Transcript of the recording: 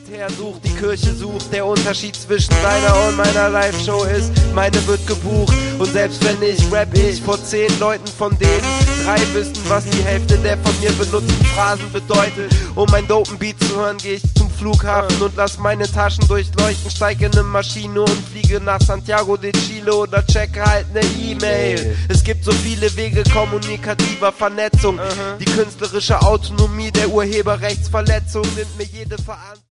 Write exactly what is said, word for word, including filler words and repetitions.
her sucht, die Kirche sucht. Der Unterschied zwischen deiner und meiner Live-Show ist, meine wird gebucht. Und selbst wenn ich rap, ich vor zehn Leuten, von denen drei wissen, was die Hälfte der von mir benutzten Phrasen bedeutet. Um ein dopen Beat zu hören, gehe ich zum Flughafen und lass meine Taschen durchleuchten, steige in eine Maschine und fliege nach Santiago de Chile oder checke halt ne E-Mail. Es gibt so viele Wege kommunikativer Vernetzung. Die künstlerische Autonomie der Urheberrechtsverletzung nimmt mir jede Verantwortung.